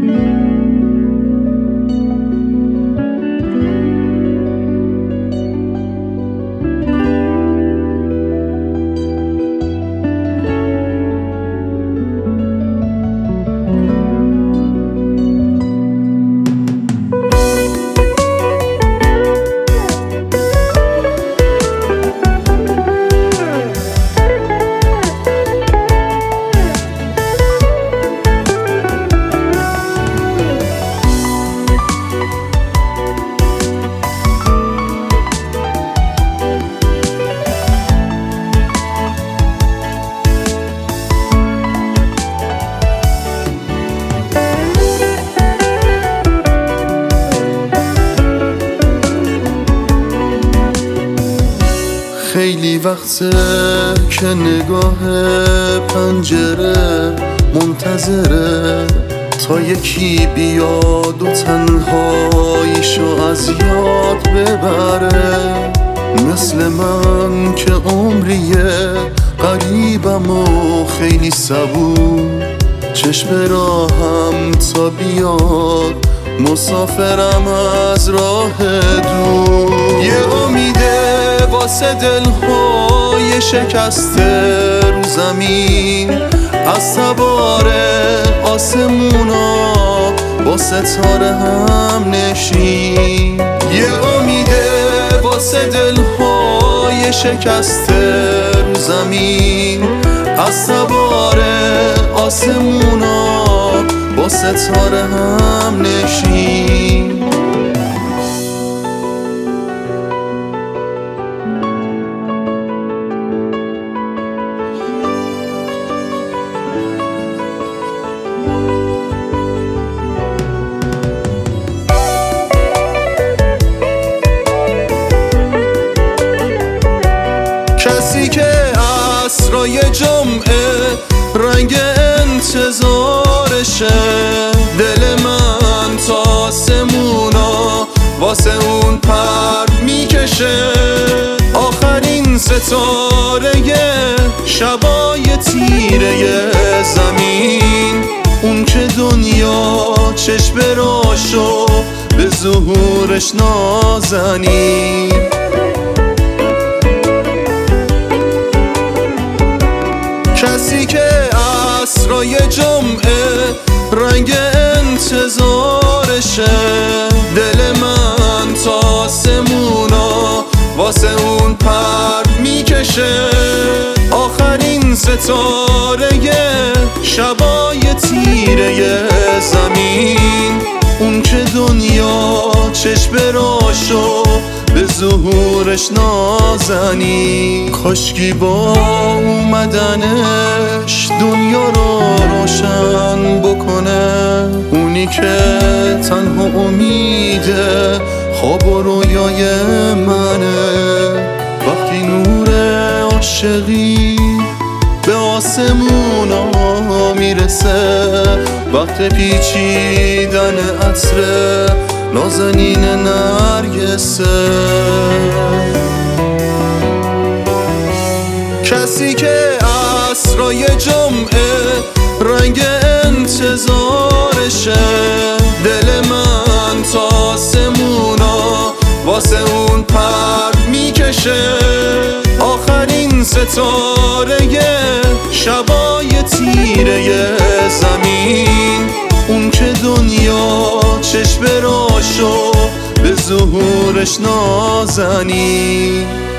خیلی وقته که نگاه پنجره منتظره تا یکی بیاد و تنهاییشو از یاد ببره. مثل من که عمریه غریبم و خیلی صبور، چشم راهم تا بیاد مسافرم از راه دور. یه امیده واسه دلهای شکسته رو زمین، از سوار آسمونا با ستاره هم نشین. یه امیده واسه دلهای شکسته رو زمین، از سوار آسمونا با ستاره هم نشین. کسی که عصرای جمعه رنگ انتظارشه، دل من تا آسمونا واسه اون پر میکشه. آخرین ستاره شبای تیره زمین، اون که دنیا چشم راشو به ظهورش نازنین. کسی که عصرای جمعه رنگ انتظارشه، دل من تا آسمونا واسه اون پر میکشه. آخرین ستاره شبای تیره زمین، اون که دنیا چشم راشو به ظهورش نازنی. کاشکی با اومدنش دنیا رو روشن بکنه، اونی که تنها امیده خواب و رویای منه. وقتی نور عاشقی به آسمونا میرسه، وقت پیچیدن عطر نازنین نرگسه. کسی که عصرای جمعه رنگ انتظارشه، دل من تا آسمونا واسه اون پر میکشه. آخرین ستاره شبای تیره زمین، اون که دنیا چشم راشو به ظهورش نازنی.